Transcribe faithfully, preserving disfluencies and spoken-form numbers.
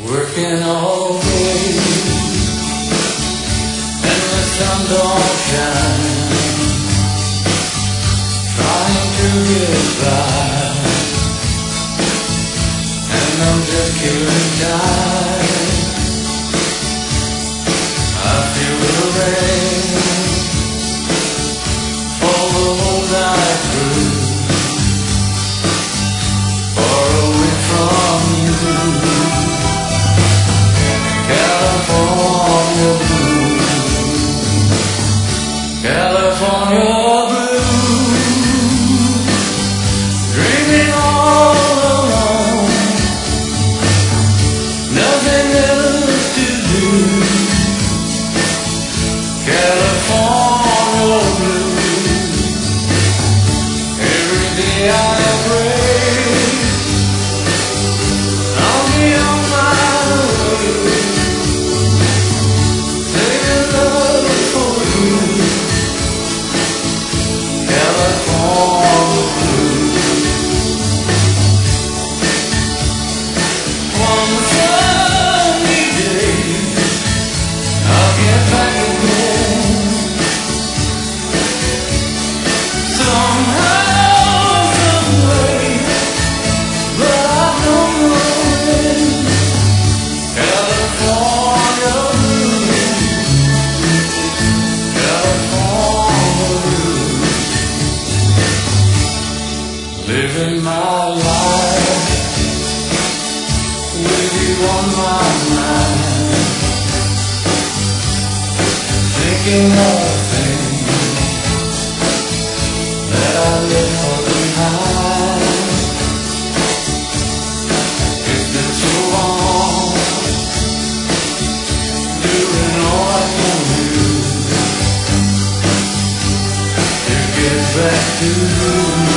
Working all day and the sun don't shine, trying to get by, and I'm just killing time. I feel the rain fall the whole night through, far away from you. California blue, California blue, dreaming all alone, nothing else to do. California blue, every day I pray I'll be on my way. Living my life with you on my mind, thinking of things that I left behind. It's been so long, doing all I can do to get back to you.